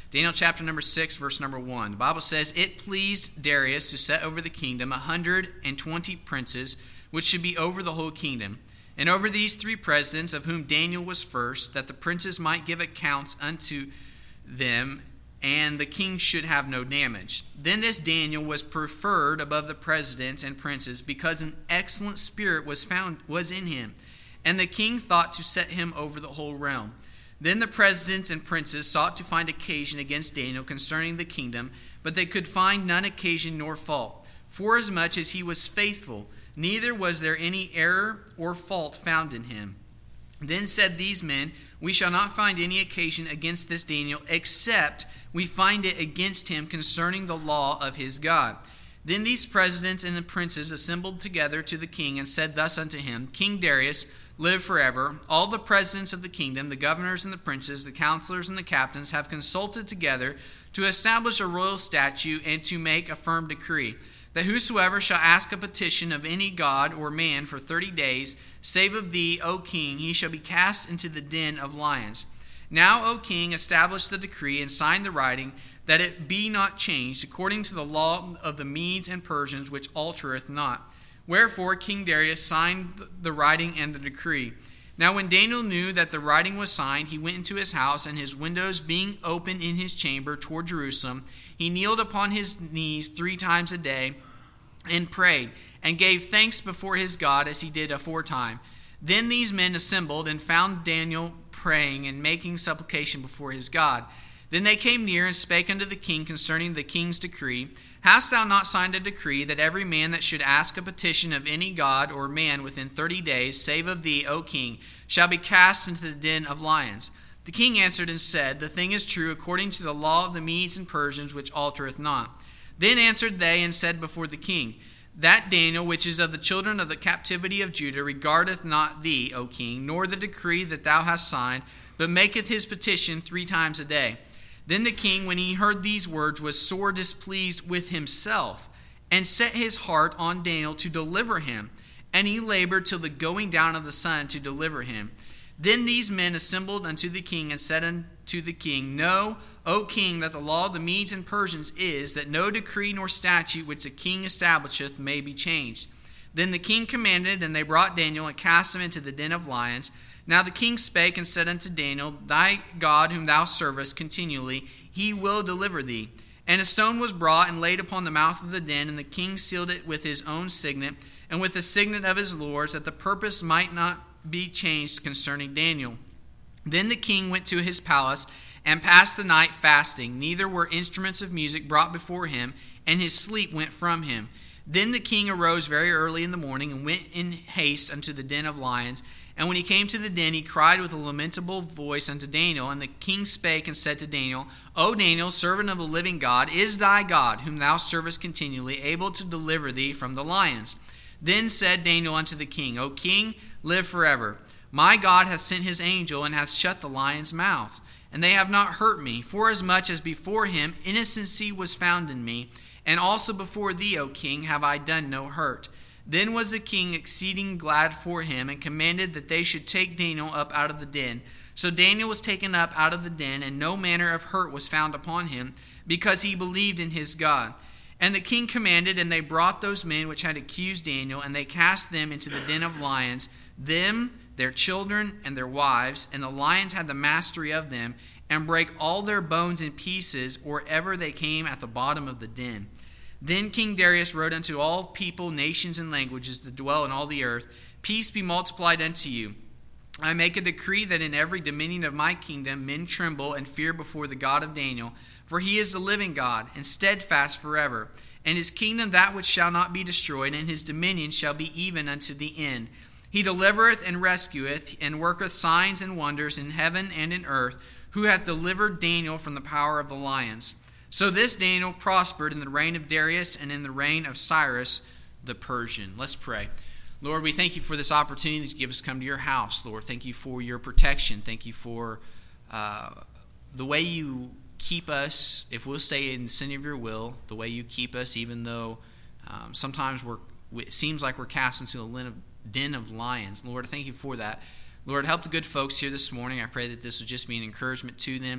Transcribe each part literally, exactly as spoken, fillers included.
Daniel chapter number six, verse number one. The Bible says, "It pleased Darius to set over the kingdom a hundred and twenty princes, which should be over the whole kingdom. And over these three presidents, of whom Daniel was first, that the princes might give accounts unto them, and the king should have no damage. Then this Daniel was preferred above the presidents and princes, because an excellent spirit was found was in him, and the king thought to set him over the whole realm. Then the presidents and princes sought to find occasion against Daniel concerning the kingdom, but they could find none occasion nor fault, forasmuch as he was faithful, neither was there any error or fault found in him. Then said these men, We shall not find any occasion against this Daniel, except we find it against him concerning the law of his God. Then these presidents and the princes assembled together to the king, and said thus unto him, King Darius, live forever. All the presidents of the kingdom, the governors and the princes, the counselors and the captains, have consulted together to establish a royal statute and to make a firm decree, that whosoever shall ask a petition of any god or man for thirty days, save of thee, O king, he shall be cast into the den of lions. Now, O king, establish the decree and sign the writing, that it be not changed, according to the law of the Medes and Persians, which altereth not. Wherefore King Darius signed the writing and the decree. Now when Daniel knew that the writing was signed, he went into his house, and his windows being open in his chamber toward Jerusalem, he kneeled upon his knees three times a day, and prayed, and gave thanks before his God, as he did aforetime. Then these men assembled, and found Daniel praying and making supplication before his God. Then they came near and spake unto the king concerning the king's decree. Hast thou not signed a decree that every man that should ask a petition of any god or man within thirty days, save of thee, O king, shall be cast into the den of lions? The king answered and said, The thing is true, according to the law of the Medes and Persians, which altereth not. Then answered they and said before the king, That Daniel, which is of the children of the captivity of Judah, regardeth not thee, O king, nor the decree that thou hast signed, but maketh his petition three times a day. Then the king, when he heard these words, was sore displeased with himself, and set his heart on Daniel to deliver him. And he labored till the going down of the sun to deliver him. Then these men assembled unto the king, and said unto the king, Know, O king, that the law of the Medes and Persians is, that no decree nor statute which the king establisheth may be changed. Then the king commanded, and they brought Daniel, and cast him into the den of lions. Now the king spake and said unto Daniel, Thy God whom thou servest continually, he will deliver thee. And a stone was brought and laid upon the mouth of the den, and the king sealed it with his own signet, and with the signet of his lords, that the purpose might not be changed concerning Daniel. Then the king went to his palace, and passed the night fasting. Neither were instruments of music brought before him, and his sleep went from him. Then the king arose very early in the morning, and went in haste unto the den of lions. And when he came to the den, he cried with a lamentable voice unto Daniel. And the king spake and said to Daniel, O Daniel, servant of the living God, is thy God, whom thou servest continually, able to deliver thee from the lions? Then said Daniel unto the king, O king, live forever. My God hath sent his angel, and hath shut the lions' mouths. And they have not hurt me, forasmuch as before him innocency was found in me, and also before thee, O king, have I done no hurt. Then was the king exceeding glad for him, and commanded that they should take Daniel up out of the den. So Daniel was taken up out of the den, and no manner of hurt was found upon him, because he believed in his God. And the king commanded, and they brought those men which had accused Daniel, and they cast them into the den of lions, them, their children, and their wives, and the lions had the mastery of them, and brake all their bones in pieces, or ever they came at the bottom of the den. Then King Darius wrote unto all people, nations, and languages that dwell in all the earth, Peace be multiplied unto you. I make a decree that in every dominion of my kingdom men tremble and fear before the God of Daniel, for he is the living God, and steadfast forever. And his kingdom that which shall not be destroyed, and his dominion shall be even unto the end. He delivereth and rescueth, and worketh signs and wonders in heaven and in earth, who hath delivered Daniel from the power of the lions. So this Daniel prospered in the reign of Darius and in the reign of Cyrus the Persian. Let's pray. Lord, we thank you for this opportunity to give us come to your house, Lord. Thank you for your protection. Thank you for uh, the way you keep us, if we'll stay in the sin of your will, the way you keep us, even though um, sometimes we're, it seems like we're cast into a den of lions. Lord, I thank you for that. Lord, help the good folks here this morning. I pray that this will just be an encouragement to them.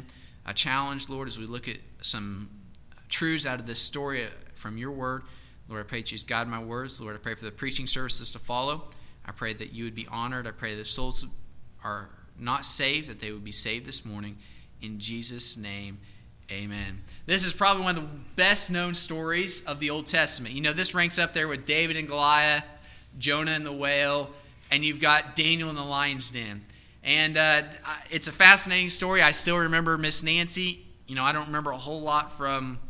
a challenge, Lord, as we look at some truths out of this story from your word. Lord, I pray that you just guide my words. Lord, I pray for the preaching services to follow. I pray that you would be honored. I pray that if souls are not saved, that they would be saved this morning. In Jesus' name, amen. This is probably one of the best known stories of the Old Testament. You know, this ranks up there with David and Goliath, Jonah and the whale, and you've got Daniel in the lion's den. And uh, it's a fascinating story. I still remember Miss Nancy. You know, I don't remember a whole lot from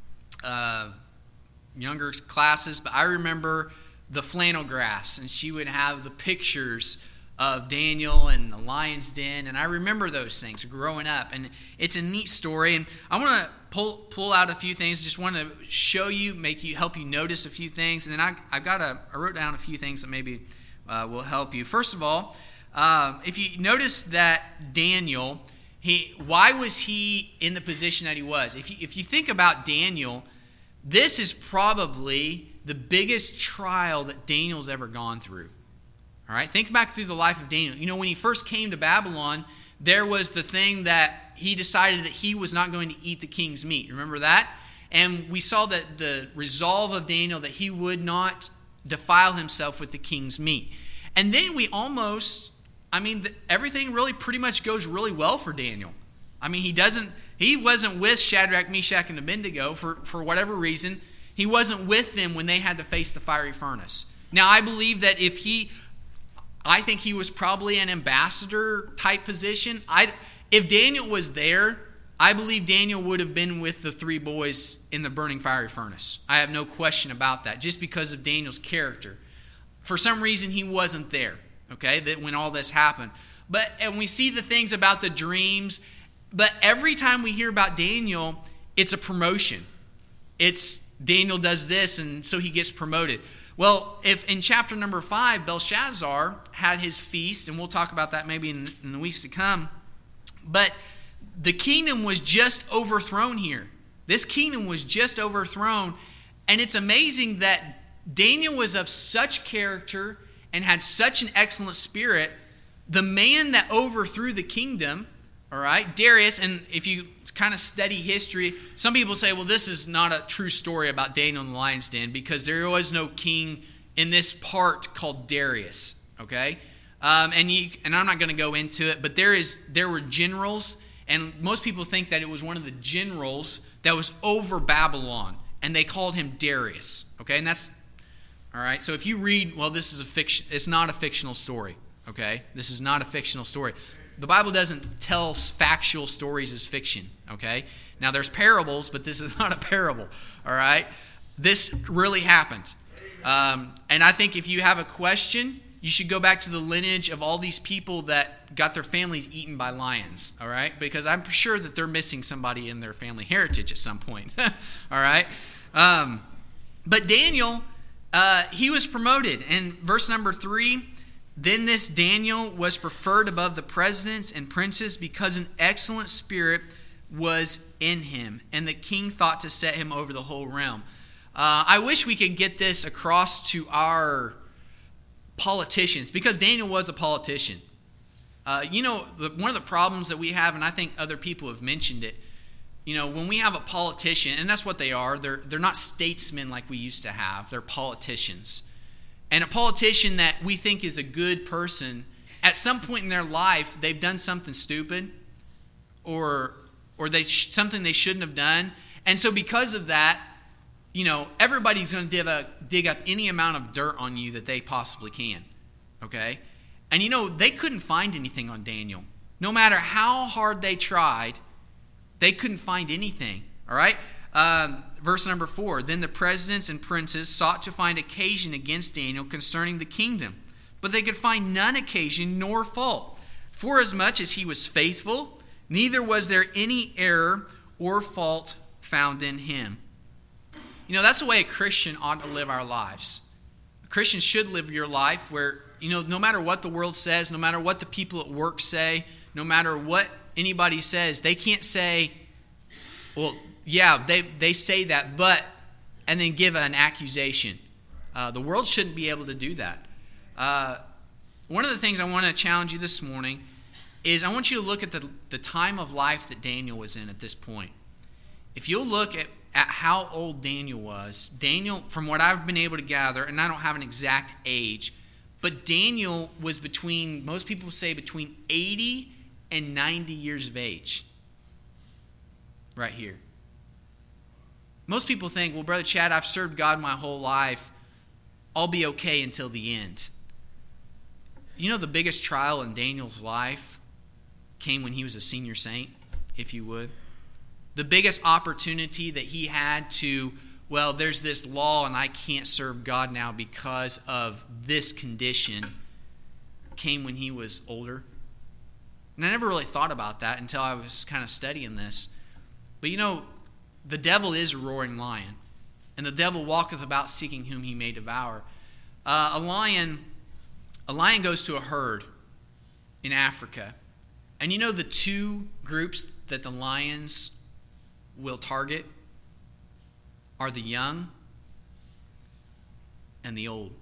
uh, younger classes, but I remember the flannel graphs, and she would have the pictures of Daniel and the lion's den, and I remember those things growing up, and it's a neat story. And I want to pull pull out a few things. Just want to show you, make you help you notice a few things, and then I I got a I wrote down a few things that maybe uh, will help you. First of all, um, if you notice that Daniel, he why was he in the position that he was? If you, if you think about Daniel, this is probably the biggest trial that Daniel's ever gone through. All right, think back through the life of Daniel. You know, when he first came to Babylon, there was the thing that he decided that he was not going to eat the king's meat. Remember that? And we saw that the resolve of Daniel that he would not defile himself with the king's meat. And then we almost, I mean, the, everything really pretty much goes really well for Daniel. I mean, he doesn't, he wasn't with Shadrach, Meshach, and Abednego for, for whatever reason. He wasn't with them when they had to face the fiery furnace. Now, I believe that if he... I think he was probably an ambassador type position. I, if Daniel was there, I believe Daniel would have been with the three boys in the burning fiery furnace. I have no question about that, just because of Daniel's character. For some reason, he wasn't there, okay, that when all this happened. But and we see the things about the dreams, but every time we hear about Daniel, it's a promotion. It's Daniel does this, and so he gets promoted. Well, if in chapter number five, Belshazzar had his feast, and we'll talk about that maybe in, in the weeks to come, but the kingdom was just overthrown here. This kingdom was just overthrown, and it's amazing that Daniel was of such character and had such an excellent spirit. The man that overthrew the kingdom, all right, Darius, and if you kind of study history, some people say, well, this is not a true story about Daniel in the lion's den because there was no king in this part called Darius, okay? Um, and you, and I'm not going to go into it, but there is there were generals, and most people think that it was one of the generals that was over Babylon, and they called him Darius, okay? And that's, all right, so if you read, well, this is a fiction, it's not a fictional story, okay? This is not a fictional story. The Bible doesn't tell factual stories as fiction, okay? Now, there's parables, but this is not a parable, all right? This really happened. Um, and I think if you have a question, you should go back to the lineage of all these people that got their families eaten by lions, all right? Because I'm sure that they're missing somebody in their family heritage at some point, all right? Um, but Daniel, uh, he was promoted. And verse number three, then this Daniel was preferred above the presidents and princes because an excellent spirit was in him, and the king thought to set him over the whole realm. Uh, I wish we could get this across to our politicians, because Daniel was a politician. Uh, you know, the, one of the problems that we have, and I think other people have mentioned it, you know, when we have a politician, and that's what they are, they're, they're not statesmen like we used to have, they're politicians. And a politician that we think is a good person, at some point in their life, they've done something stupid or or they sh- something they shouldn't have done. And so because of that, you know, everybody's going to dig up, dig up any amount of dirt on you that they possibly can, okay? And, you know, they couldn't find anything on Daniel. No matter how hard they tried, they couldn't find anything, all right? Um, verse number four, then the presidents and princes sought to find occasion against Daniel concerning the kingdom, but they could find none occasion nor fault. Forasmuch as he was faithful, neither was there any error or fault found in him. You know, that's the way a Christian ought to live our lives. A Christian should live your life where, you know, no matter what the world says, no matter what the people at work say, no matter what anybody says, they can't say, well, yeah, they, they say that, but, and then give an accusation. Uh, the world shouldn't be able to do that. Uh, one of the things I want to challenge you this morning is I want you to look at the, the time of life that Daniel was in at this point. If you'll look at, at how old Daniel was, Daniel, from what I've been able to gather, and I don't have an exact age, but Daniel was between, most people say between eighty and ninety years of age. Right here. Most people think, well, Brother Chad, I've served God my whole life. I'll be okay until the end. You know, the biggest trial in Daniel's life came when he was a senior saint, if you would. The biggest opportunity that he had to, well, there's this law and I can't serve God now because of this condition, came when he was older. And I never really thought about that until I was kind of studying this. But you know, the devil is a roaring lion, and the devil walketh about seeking whom he may devour. Uh, a lion, a lion goes to a herd in Africa, and you know the two groups that the lions will target are the young and the old.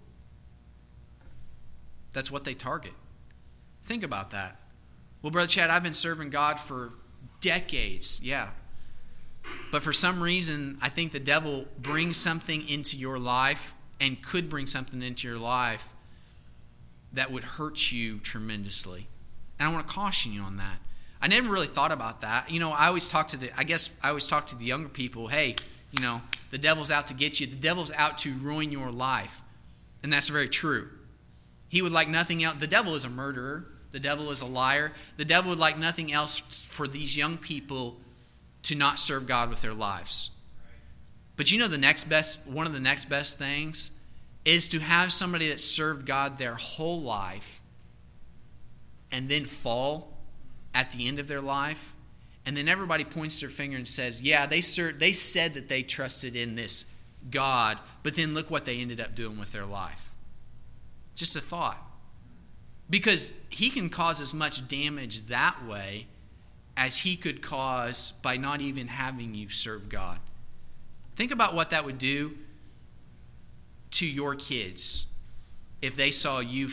That's what they target. Think about that. Well, Brother Chad, I've been serving God for decades. Yeah. But for some reason, I think the devil brings something into your life and could bring something into your life that would hurt you tremendously. And I want to caution you on that. I never really thought about that. You know, I always talk to the, I guess I always talk to the younger people, hey, you know, the devil's out to get you. The devil's out to ruin your life. And that's very true. He would like nothing else. The devil is a murderer. The devil is a liar. The devil would like nothing else for these young people to not serve God with their lives. But you know the next best, one of the next best things is to have somebody that served God their whole life and then fall at the end of their life, and then everybody points their finger and says, yeah, they served, they said that they trusted in this God, but then look what they ended up doing with their life. Just a thought. Because he can cause as much damage that way as he could cause by not even having you serve God. Think about what that would do to your kids if they saw you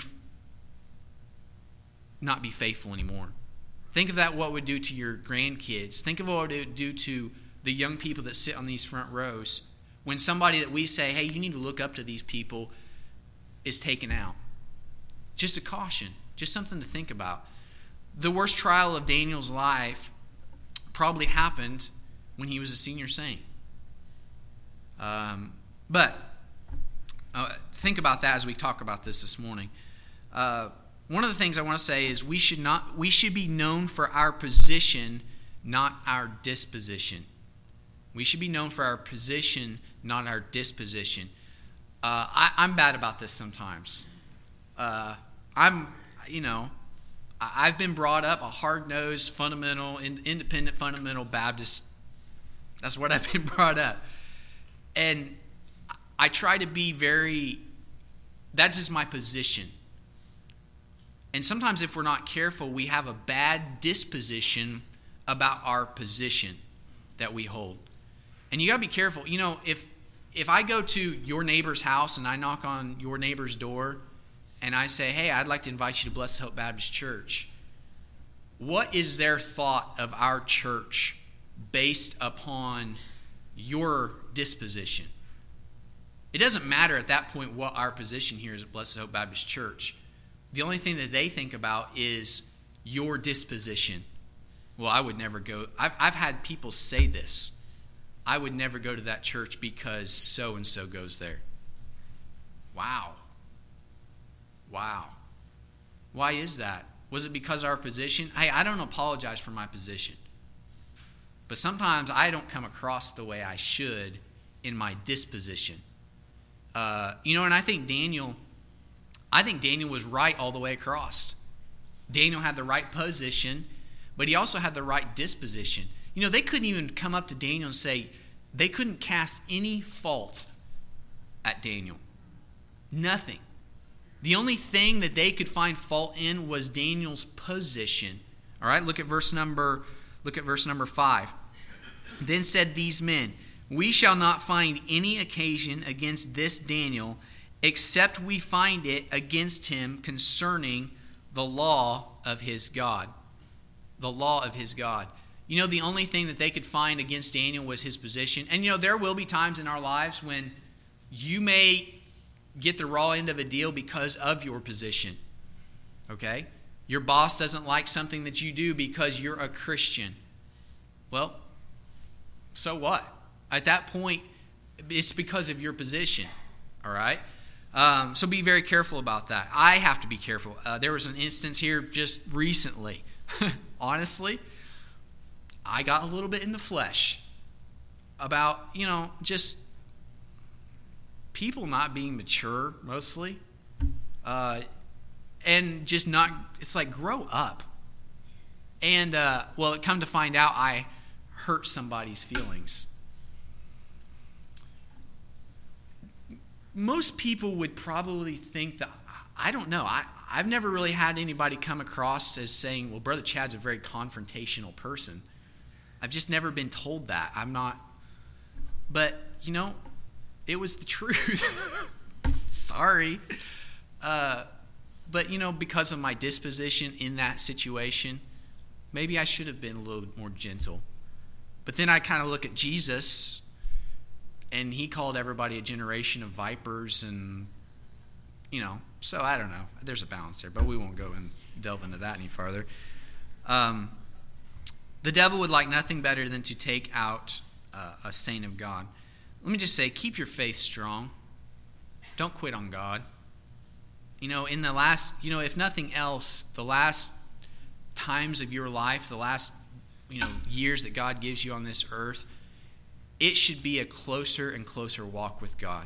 not be faithful anymore. Think of that, what it would do to your grandkids. Think of what it would do to the young people that sit on these front rows when somebody that we say, hey, you need to look up to these people, is taken out. Just a caution, just something to think about. The worst trial of Daniel's life probably happened when he was a senior saint. Um, but uh, think about that as we talk about this this morning. Uh, one of the things I want to say is we should not we should be known for our position, not our disposition. We should be known for our position, not our disposition. Uh, I, I'm bad about this sometimes. Uh, I'm, you know, I've been brought up a hard-nosed, fundamental, independent, fundamental Baptist. That's what I've been brought up. And I try to be very, that's just my position. And sometimes if we're not careful, we have a bad disposition about our position that we hold. And you got to be careful. You know, if if I go to your neighbor's house and I knock on your neighbor's door and I say, hey, I'd like to invite you to Blessed Hope Baptist Church, what is their thought of our church based upon your disposition? It doesn't matter at that point what our position here is at Blessed Hope Baptist Church. The only thing that they think about is your disposition. Well, I would never go. I've, I've had people say this. I would never go to that church because so-and-so goes there. Wow. Wow. Why is that? Was it because of our position? Hey, I don't apologize for my position. But sometimes I don't come across the way I should in my disposition. Uh, you know, and I think Daniel, I think Daniel was right all the way across. Daniel had the right position, but he also had the right disposition. You know, they couldn't even come up to Daniel and say, they couldn't cast any fault at Daniel. Nothing. The only thing that they could find fault in was Daniel's position. All right, look at verse number, look at verse number five. Then said these men, we shall not find any occasion against this Daniel, except we find it against him concerning the law of his God. the law of his God. You know, the only thing that they could find against Daniel was his position. And, you know, there will be times in our lives when you may get the raw end of a deal because of your position. Okay? Your boss doesn't like something that you do because you're a Christian. Well, so what? At that point, it's because of your position. All right? Um, so be very careful about that. I have to be careful. Uh, there was an instance here just recently. Honestly, I got a little bit in the flesh about, you know, just people not being mature mostly. Uh, and just not, it's like, grow up. And, uh, well, come to find out, I hurt somebody's feelings. Most people would probably think that, I don't know, I, I've never really had anybody come across as saying, well, Brother Chad's a very confrontational person. I've just never been told that. I'm not, but, you know, it was the truth. Sorry. Uh, but, you know, because of my disposition in that situation, maybe I should have been a little more gentle. But then I kind of look at Jesus, and he called everybody a generation of vipers, and, you know, so I don't know. There's a balance there, but we won't go and delve into that any farther. Um, the devil would like nothing better than to take out uh, a saint of God. Let me just say, keep your faith strong. Don't quit on God. You know, in the last, you know, if nothing else, the last times of your life, the last, you know, years that God gives you on this earth, it should be a closer and closer walk with God.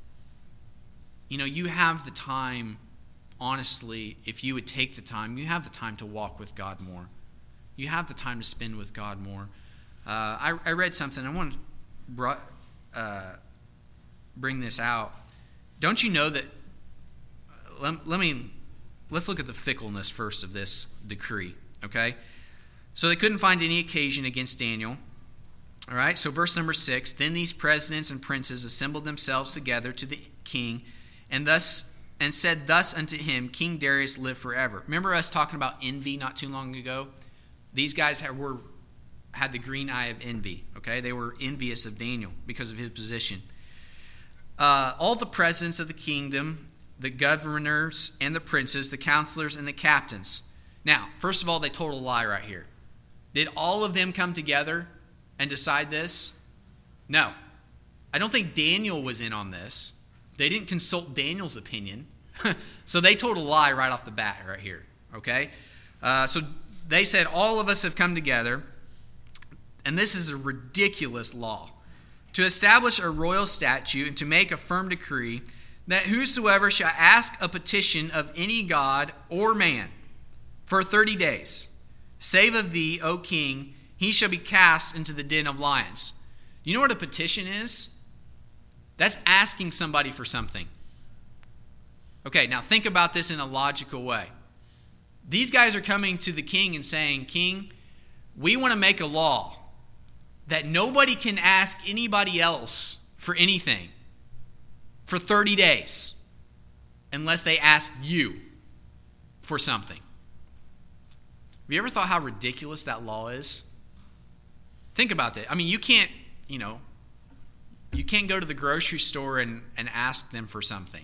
You know, you have the time, honestly, if you would take the time, you have the time to walk with God more. You have the time to spend with God more. Uh, I, I read something. I want to brought, uh, bring this out. Don't you know that, let, let me, let's look at the fickleness first of this decree, okay? So they couldn't find any occasion against Daniel. All right, so verse number six, then these presidents and princes assembled themselves together to the king, and thus and said thus unto him, King Darius, live forever. Remember us talking about envy not too long ago? These guys had, were had the green eye of envy. Okay, they were envious of Daniel because of his position. Uh, all the presidents of the kingdom, the governors and the princes, the counselors and the captains. Now, first of all, they told a lie right here. Did all of them come together and decide this? No. I don't think Daniel was in on this. They didn't consult Daniel's opinion. So they told a lie right off the bat right here. Okay? Uh, so they said, all of us have come together, and this is a ridiculous law, to establish a royal statute and to make a firm decree that whosoever shall ask a petition of any god or man for thirty days, save of thee, O king, he shall be cast into the den of lions. You know what a petition is? That's asking somebody for something. Okay, now think about this in a logical way. These guys are coming to the king and saying, King, we want to make a law that nobody can ask anybody else for anything for thirty days unless they ask you for something. Have you ever thought how ridiculous that law is? Think about that. I mean, you can't, you know, you can't go to the grocery store and, and ask them for something.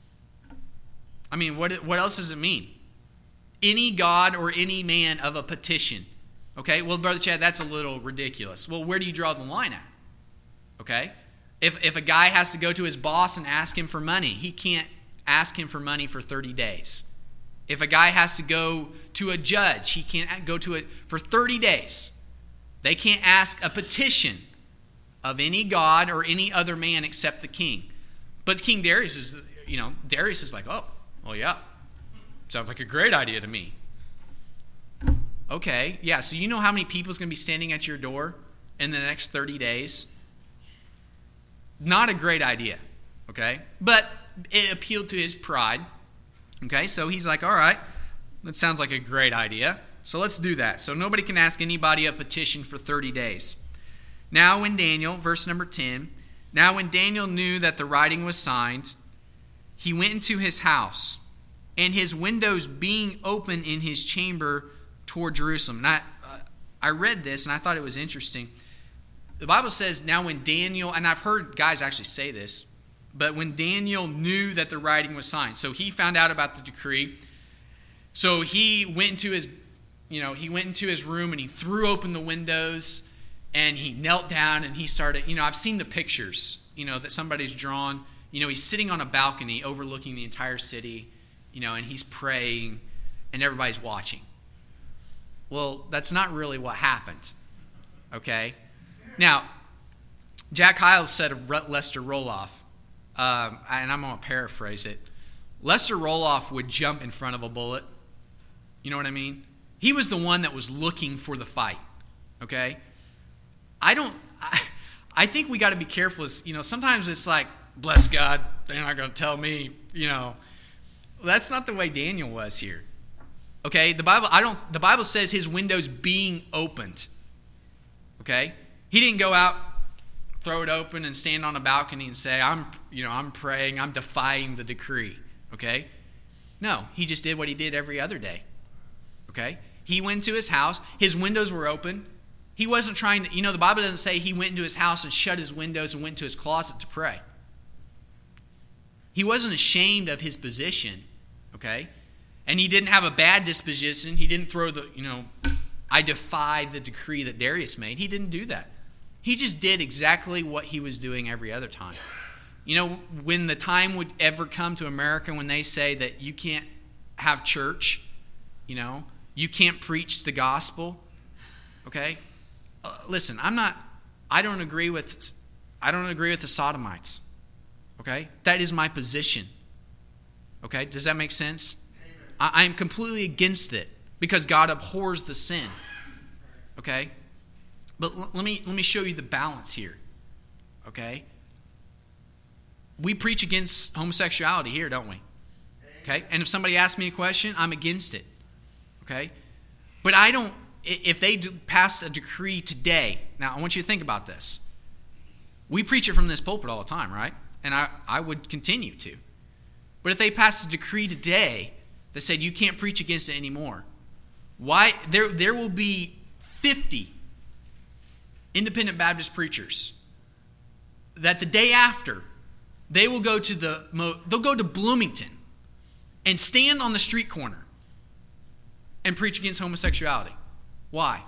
I mean, what what else does it mean? Any god or any man of a petition. Okay, well, Brother Chad, that's a little ridiculous. Well, where do you draw the line at? Okay? If if a guy has to go to his boss and ask him for money, he can't ask him for money for thirty days. If a guy has to go to a judge, he can't go to it for thirty days. They can't ask a petition of any god or any other man except the king. But King Darius is, you know, Darius is like, oh, well, yeah, sounds like a great idea to me. Okay, yeah, so you know how many people is going to be standing at your door in the next thirty days? Not a great idea, okay? But it appealed to his pride, okay? So he's like, all right, that sounds like a great idea. So let's do that. So nobody can ask anybody a petition for thirty days. Now when Daniel, verse number ten, now when Daniel knew that the writing was signed, he went into his house, and his windows being open in his chamber toward Jerusalem. Now, I read this and I thought it was interesting. The Bible says, now when Daniel, and I've heard guys actually say this, but when Daniel knew that the writing was signed, so he found out about the decree, so he went into his, you know, he went into his room and he threw open the windows and he knelt down and he started, you know, I've seen the pictures, you know, that somebody's drawn. You know, he's sitting on a balcony overlooking the entire city, you know, and he's praying and everybody's watching. Well, that's not really what happened, okay? Now, Jack Hyles said of Lester Roloff, um, and I'm going to paraphrase it, Lester Roloff would jump in front of a bullet. You know what I mean? He was the one that was looking for the fight, okay? I don't, I, I think we got to be careful. As, you know, sometimes it's like, bless God, they're not going to tell me, you know. That's not the way Daniel was here. Okay? The Bible I don't the Bible says his windows being opened. Okay? He didn't go out, throw it open and stand on a balcony and say, I'm, you know, I'm praying, I'm defying the decree. Okay? No, he just did what he did every other day. Okay? He went to his house, his windows were open. He wasn't trying to, you know, the Bible doesn't say he went into his house and shut his windows and went to his closet to pray. He wasn't ashamed of his position, okay? And he didn't have a bad disposition. He didn't throw the, you know, I defied the decree that Darius made. He didn't do that. He just did exactly what he was doing every other time. You know, when the time would ever come to America when they say that you can't have church, you know, you can't preach the gospel, okay? Uh, listen, I'm not, I don't agree with, I don't agree with the Sodomites. Okay? That is my position. Okay? Does that make sense? I, I am completely against it because God abhors the sin. Okay? But l- let me let me show you the balance here. Okay? We preach against homosexuality here, don't we? Okay? And if somebody asks me a question, I'm against it. Okay? But I don't, if they do passed a decree today, now I want you to think about this. We preach it from this pulpit all the time, right? And I, I would continue to. But if they passed a decree today that said you can't preach against it anymore, why there there will be fifty independent Baptist preachers that the day after they will go to the they'll go to Bloomington and stand on the street corner and preach against homosexuality. Why?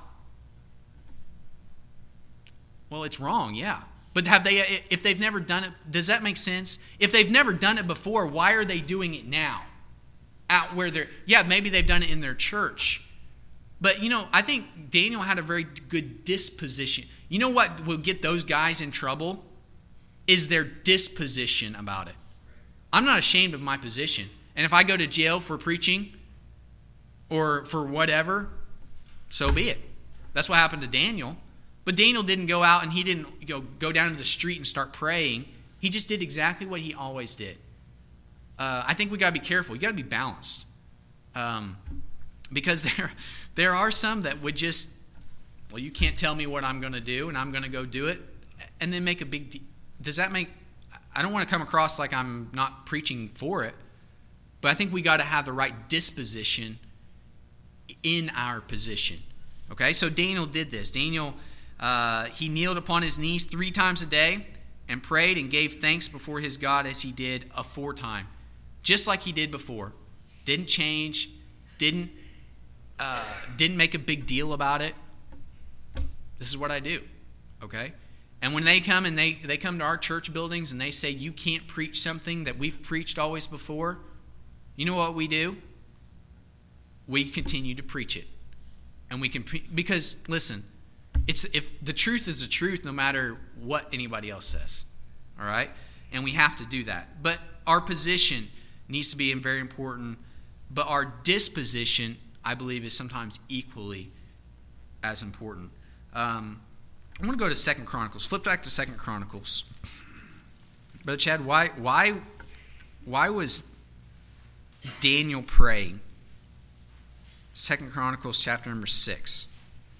Well, it's wrong, yeah. But have they? If they've never done it, does that make sense? If they've never done it before, why are they doing it now? Out where they're, yeah, maybe they've done it in their church. But, you know, I think Daniel had a very good disposition. You know what will get those guys in trouble? Is their disposition about it. I'm not ashamed of my position. And if I go to jail for preaching or for whatever, so be it. That's what happened to Daniel. But Daniel didn't go out and he didn't you know, go down to the street and start praying. He just did exactly what he always did. Uh, I think we got to be careful. You got to be balanced. Um, because there, there are some that would just, well, you can't tell me what I'm going to do and I'm going to go do it. And then make a big deal. Does that make, I don't want to come across like I'm not preaching for it. But I think we got to have the right disposition in our position. Okay, so Daniel did this. Daniel... Uh, he kneeled upon his knees three times a day and prayed and gave thanks before his God as he did aforetime. Just like he did before. Didn't change. Didn't, uh, didn't make a big deal about it. This is what I do. Okay? And when they come and they, they come to our church buildings and they say you can't preach something that we've preached always before, you know what we do? We continue to preach it. And we can, pre- because, listen, It's if the truth is the truth no matter what anybody else says. All right? And we have to do that. But our position needs to be very important. But our disposition, I believe, is sometimes equally as important. Um, I'm going to go to Second Chronicles. Flip back to Second Chronicles. Brother Chad, why, why, why was Daniel praying? Second Chronicles chapter number six.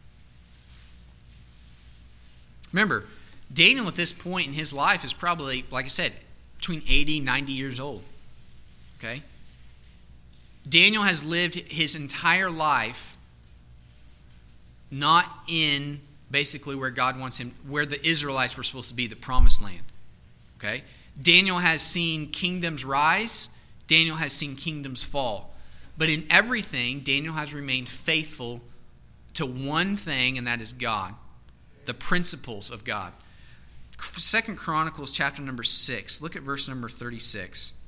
Remember, Daniel at this point in his life is probably, like I said, between eighty, ninety years old. Okay? Daniel has lived his entire life not in basically where God wants him, where the Israelites were supposed to be, the promised land. Okay? Daniel has seen kingdoms rise. Daniel has seen kingdoms fall. But in everything, Daniel has remained faithful to one thing, and that is God. The principles of God. Second Chronicles chapter number six. Look at verse number thirty-six.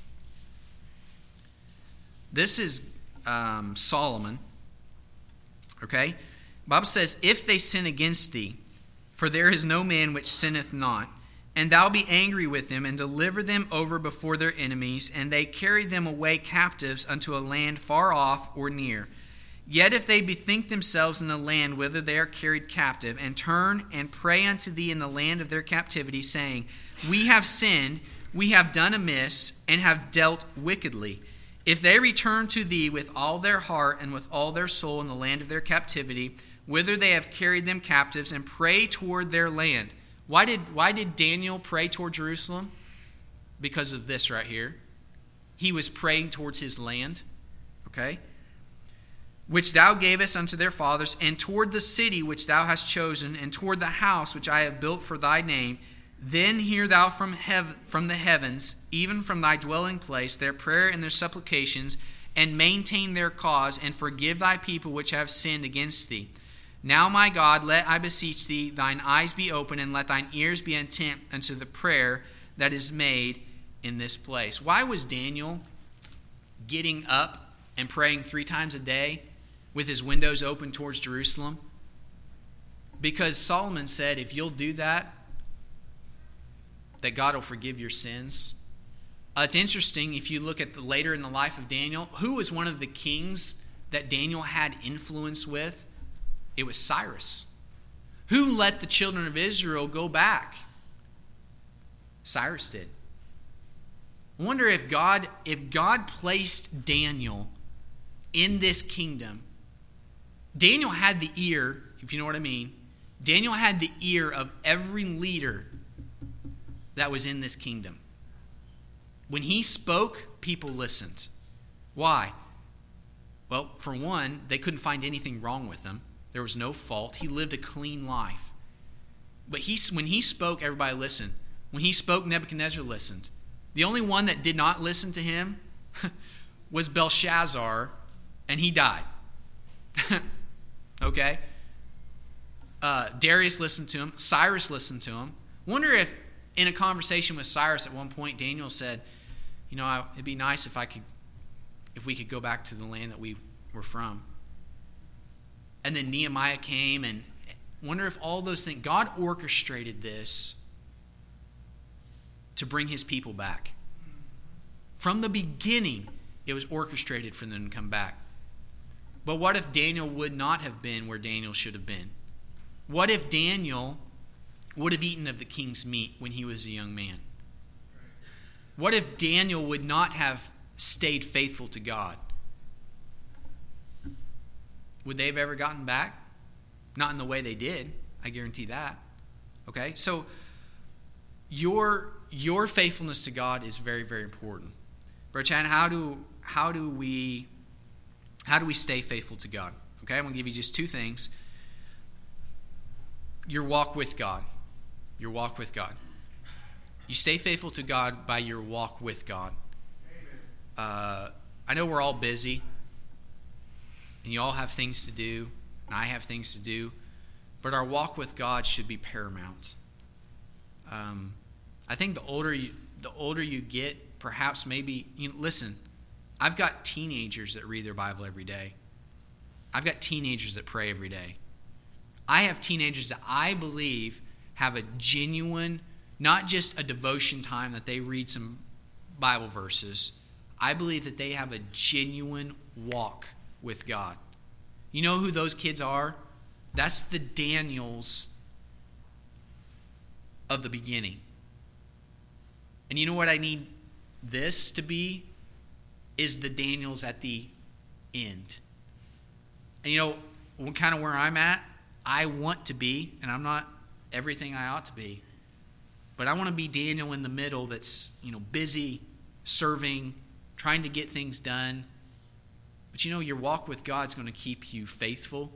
This is um, Solomon. Okay? The Bible says, if they sin against thee, for there is no man which sinneth not, and thou be angry with them, and deliver them over before their enemies, and they carry them away captives unto a land far off or near. Yet if they bethink themselves in the land whither they are carried captive, and turn and pray unto thee in the land of their captivity, saying, we have sinned, we have done amiss, and have dealt wickedly. If they return to thee with all their heart and with all their soul in the land of their captivity, whither they have carried them captives, and pray toward their land. Why did, why did Daniel pray toward Jerusalem? Because of this right here. He was praying towards his land. Okay? Which thou gavest unto their fathers, and toward the city which thou hast chosen, and toward the house which I have built for thy name. Then hear thou from heaven, from the heavens, even from thy dwelling place, their prayer and their supplications, and maintain their cause, and forgive thy people which have sinned against thee. Now, my God, let, I beseech thee, thine eyes be open, and let thine ears be attent unto the prayer that is made in this place. Why was Daniel getting up and praying three times a day with his windows open towards Jerusalem? Because Solomon said, if you'll do that, that God will forgive your sins. Uh, it's interesting, if you look at the later in the life of Daniel, who was one of the kings that Daniel had influence with? It was Cyrus. Who let the children of Israel go back? Cyrus did. I wonder if God, if God placed Daniel in this kingdom. Daniel had the ear, if you know what I mean. Daniel had the ear of every leader that was in this kingdom. When he spoke, people listened. Why? Well, for one, they couldn't find anything wrong with him. There was no fault. He lived a clean life. But he, when he spoke, everybody listened. When he spoke, Nebuchadnezzar listened. The only one that did not listen to him was Belshazzar, and he died. Okay? Uh, Darius listened to him. Cyrus listened to him. Wonder if in a conversation with Cyrus at one point, Daniel said, you know, I, it'd be nice if I could, if we could go back to the land that we were from. And then Nehemiah came, and wonder if all those things, God orchestrated this to bring his people back. From the beginning, it was orchestrated for them to come back. But what if Daniel would not have been where Daniel should have been? What if Daniel would have eaten of the king's meat when he was a young man? What if Daniel would not have stayed faithful to God? Would they have ever gotten back? Not in the way they did. I guarantee that. Okay? So your your faithfulness to God is very, very important. Brother Chan, how do how do we how do we stay faithful to God? Okay, I'm going to give you just two things. Your walk with God. Your walk with God. You stay faithful to God by your walk with God. Uh, I know we're all busy, and you all have things to do, and I have things to do, but our walk with God should be paramount. Um, I think the older you, the older you get, perhaps maybe, you know, listen, I've got teenagers that read their Bible every day. I've got teenagers that pray every day. I have teenagers that I believe have a genuine, not just a devotion time that they read some Bible verses. I believe that they have a genuine walk with God. You know who those kids are? That's the Daniels of the beginning. And you know what I need this to be? Is the Daniels at the end. And you know, kind of where I'm at, I want to be, and I'm not everything I ought to be, but I want to be Daniel in the middle that's, you know, busy, serving, trying to get things done. But you know, your walk with God's going to keep you faithful.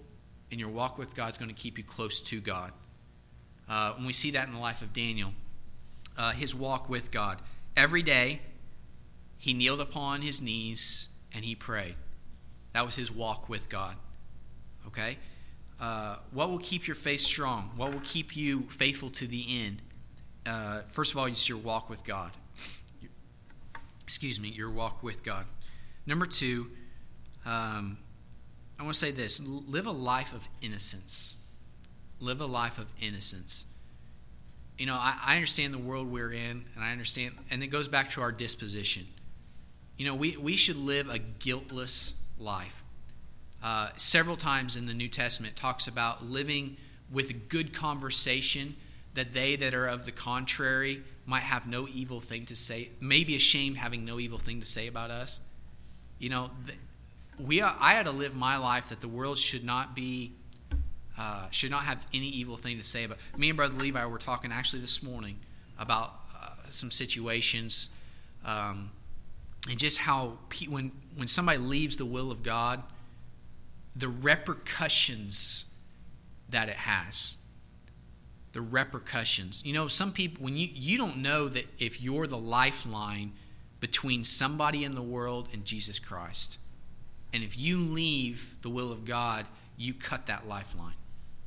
and your walk with God is going to keep you close to God. Uh, and we see that in the life of Daniel, uh, his walk with God. Every day, he kneeled upon his knees and he prayed. That was his walk with God. Okay? Uh, what will keep your faith strong? What will keep you faithful to the end? Uh, first of all, it's your walk with God. Excuse me, your walk with God. Number two, um, I want to say this. Live a life of innocence. Live a life of innocence. You know, I, I understand the world we're in, and I understand, and it goes back to our disposition. You know, we, we should live a guiltless life. Uh, several times in the New Testament it talks about living with good conversation, that they that are of the contrary might have no evil thing to say, may be ashamed having no evil thing to say about us. You know, we are, I had to live my life that the world should not be, uh, should not have any evil thing to say about. Me and Brother Levi were talking actually this morning about uh, some situations, um, and just how pe- when when somebody leaves the will of God, the repercussions that it has. The repercussions. You know, some people, when you, you don't know that if you're the lifeline between somebody in the world and Jesus Christ. And if you leave the will of God, you cut that lifeline.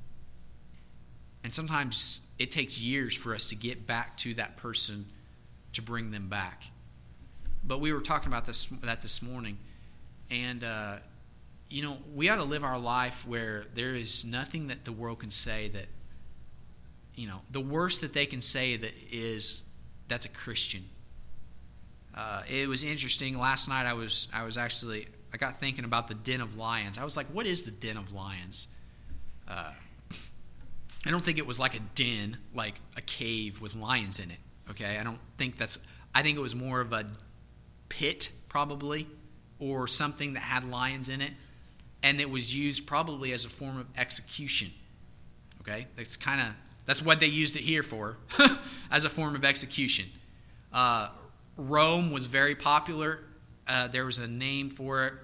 And sometimes it takes years for us to get back to that person to bring them back. But we were talking about this that this morning. And, uh, you know, we ought to live our life where there is nothing that the world can say that, you know, the worst that they can say that is, that's a Christian. Uh, it was interesting. Last night I was I was actually, I got thinking about the den of lions. I was like, what is the den of lions? Uh, I don't think it was like a den, like a cave with lions in it. Okay, I don't think that's, I think it was more of a pit probably, or something that had lions in it. And it was used probably as a form of execution. Okay, that's kind of, that's what they used it here for, as a form of execution. Uh, Rome was very popular. Uh, there was a name for it.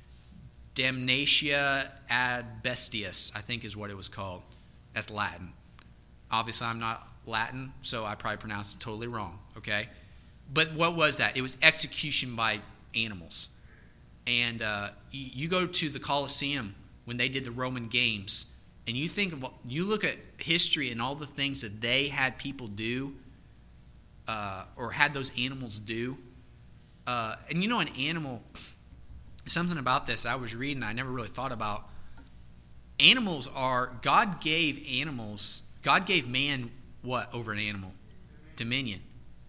Damnatia ad bestias, I think is what it was called. That's Latin. Obviously, I'm not Latin, so I probably pronounced it totally wrong. Okay, but what was that? It was execution by animals. And uh, you, you go to the Colosseum when they did the Roman games, and you think of, you look at history and all the things that they had people do, uh, or had those animals do. Uh, and you know, an animal, something about this I was reading, I never really thought about. Animals are, God gave animals, God gave man what over an animal? Dominion.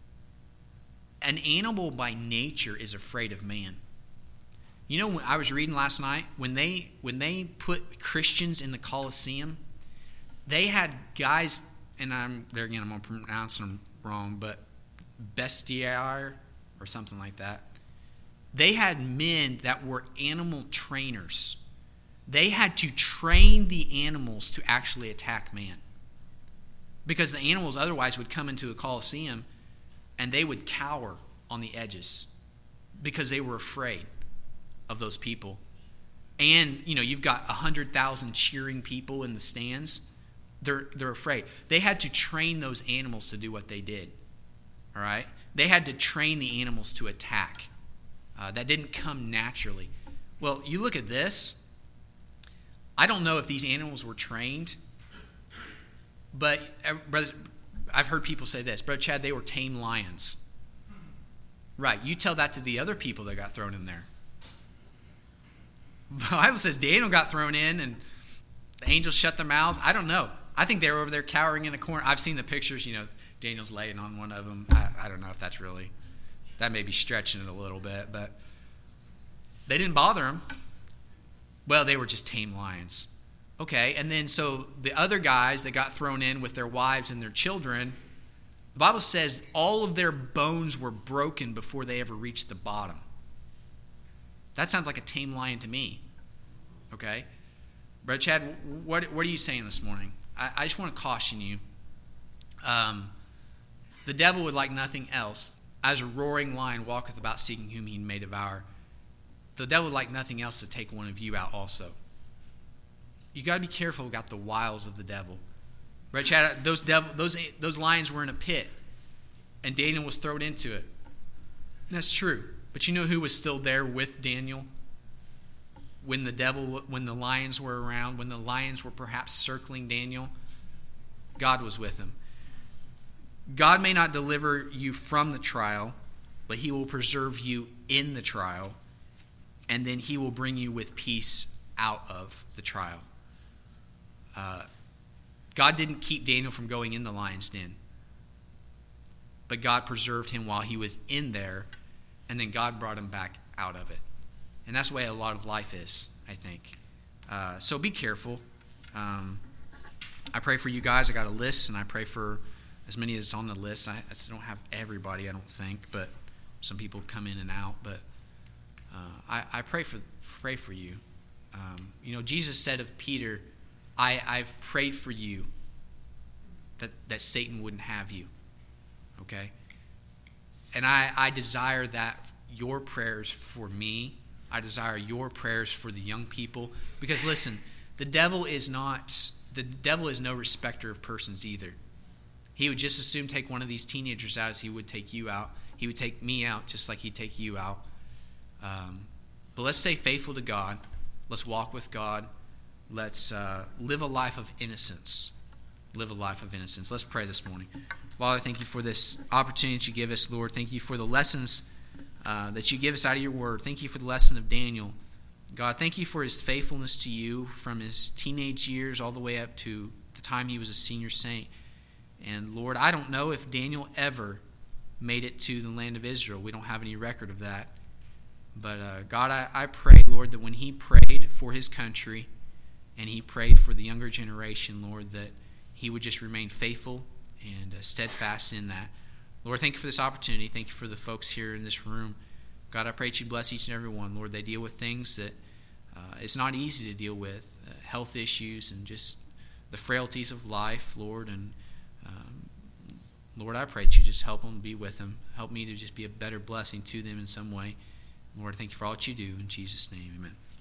An animal by nature is afraid of man. You know, I was reading last night, when they when they put Christians in the Colosseum, they had guys, and I'm there again, I'm going to pronounce them wrong, but bestiaire or something like that. They had men that were animal trainers. They had to train the animals to actually attack man. Because the animals otherwise would come into a Colosseum and they would cower on the edges because they were afraid of those people. And, you know, you've got one hundred thousand cheering people in the stands. They're they're afraid. They had to train those animals to do what they did. All right? They had to train the animals to attack. Uh, that didn't come naturally. Well, you look at this. I don't know if these animals were trained, but brother, I've heard people say this. Brother Chad, they were tame lions. Right. You tell that to the other people that got thrown in there. The Bible says Daniel got thrown in and the angels shut their mouths. I don't know. I think they were over there cowering in a corner. I've seen the pictures, you know, Daniel's laying on one of them. I, I don't know if that's really, that may be stretching it a little bit, but they didn't bother him. Well, they were just tame lions. Okay, and then so the other guys that got thrown in with their wives and their children, the Bible says all of their bones were broken before they ever reached the bottom. That sounds like a tame lion to me. Okay? Brother Chad, what, what are you saying this morning? I, I just want to caution you. Um, the devil would like nothing else. As a roaring lion walketh about seeking whom he may devour. The devil would like nothing else to take one of you out also. you got to be careful about the wiles of the devil. Right, Chad? Those devil, those those lions were in a pit, and Daniel was thrown into it. That's true. But you know who was still there with Daniel when the devil, when the lions were around, when the lions were perhaps circling Daniel? God was with him. God may not deliver you from the trial, but he will preserve you in the trial, and then he will bring you with peace out of the trial. Uh, God didn't keep Daniel from going in the lion's den, but God preserved him while he was in there, and then God brought him back out of it. And that's the way a lot of life is, I think. Uh, so be careful. Um, I pray for you guys. I got a list, and I pray for as many as on the list. I, I don't have everybody, I don't think, but some people come in and out. But uh, I, I pray for pray for you. Um, you know, Jesus said of Peter, I, I've prayed for you that, that Satan wouldn't have you. Okay? And I, I desire that your prayers for me, I desire your prayers for the young people. Because listen, the devil is not, the devil is no respecter of persons either. He would just as soon take one of these teenagers out as he would take you out. He would take me out just like he'd take you out. Um, but let's stay faithful to God. Let's walk with God. Let's uh, live a life of innocence. Live a life of innocence. Let's pray this morning. Father, thank you for this opportunity that you give us, Lord. Thank you for the lessons uh, that you give us out of your word. Thank you for the lesson of Daniel. God, thank you for his faithfulness to you from his teenage years all the way up to the time he was a senior saint. And Lord, I don't know if Daniel ever made it to the land of Israel. We don't have any record of that. But uh, God, I, I pray, Lord, that when he prayed for his country and he prayed for the younger generation, Lord, that he would just remain faithful and uh, steadfast in that. Lord, thank you for this opportunity. Thank you for the folks here in this room. God, I pray that you bless each and every one. Lord, they deal with things that uh, it's not easy to deal with, uh, health issues and just the frailties of life, Lord. And um, Lord, I pray that you just help them, be with them. Help me to just be a better blessing to them in some way. Lord, thank you for all that you do. In Jesus' name, amen.